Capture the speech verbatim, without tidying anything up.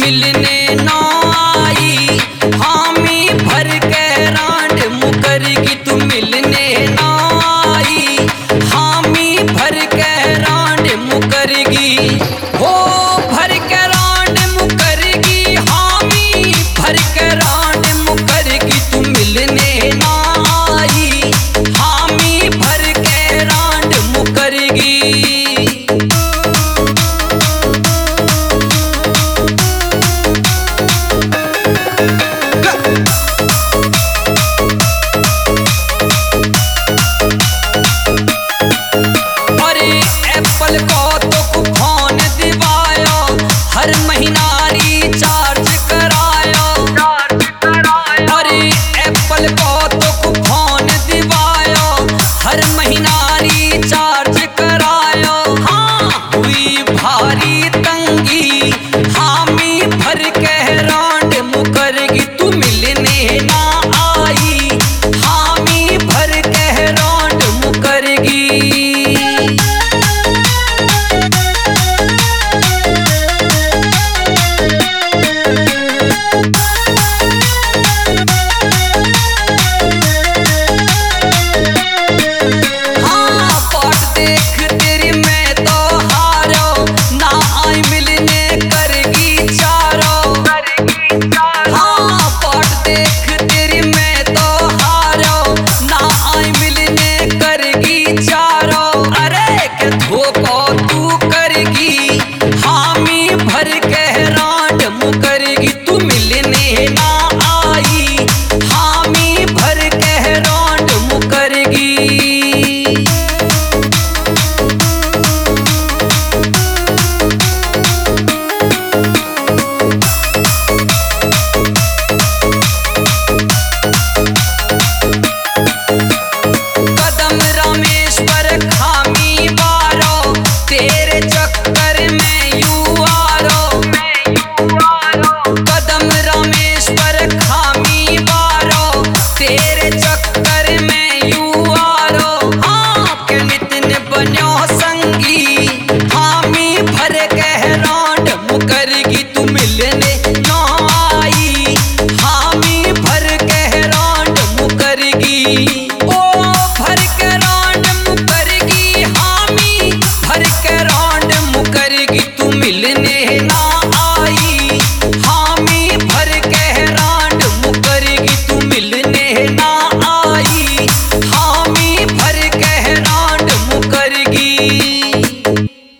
मिलने ना आई, हामी भर के रांड मुकरगी तू मिलने ना आई, हामी भर के रांड मुकरगी हो भर के रांड मुकरगी, हामी भर के रांड मुकरगी तू मिलने ना आई, हामी भर के रांड मुकरगी। एप्पल